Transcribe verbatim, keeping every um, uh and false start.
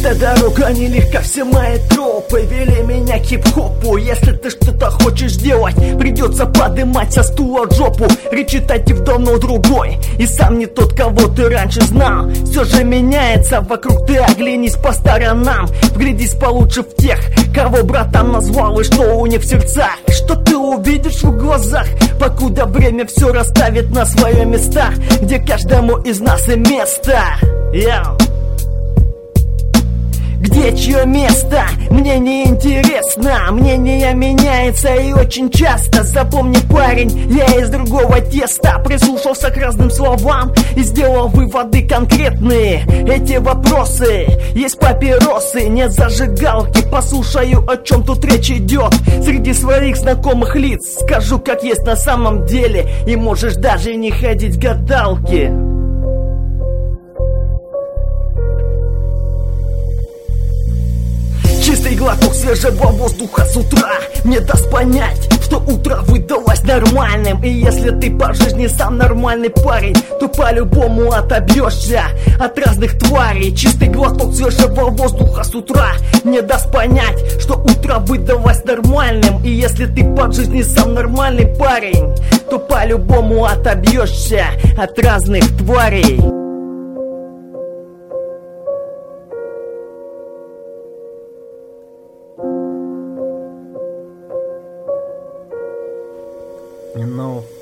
Эта дорога нелегка, все мои тропы вели меня к хип-хопу. Если ты что-то хочешь делать, придется подымать со стула жопу. Речитатив давно другой, и сам не тот, кого ты раньше знал. Все же меняется вокруг, ты оглянись по сторонам. Вглядись получше в тех, кого братан назвал, и что у них в сердцах. Что ты увидишь в глазах, покуда время все расставит на свои места, где каждому из нас и место. Йоу. Где чье место? Мне не интересно. Мнение меняется и очень часто. Запомни, парень, я из другого теста. Прислушался к разным словам и сделал выводы конкретные. Эти вопросы, есть папиросы, нет зажигалки. Послушаю, о чем тут речь идет. Среди своих знакомых лиц скажу, как есть на самом деле. И можешь даже не ходить к гадалке. Чистый глоток свежего воздуха с утра мне даст понять, что утро выдалось нормальным. И если ты по жизни сам нормальный парень, то по-любому отобьешься от разных тварей. Чистый глоток свежего воздуха с утра мне даст понять, что утро выдалось нормальным. И если ты по жизни сам нормальный парень, то по-любому отобьешься от разных тварей. You know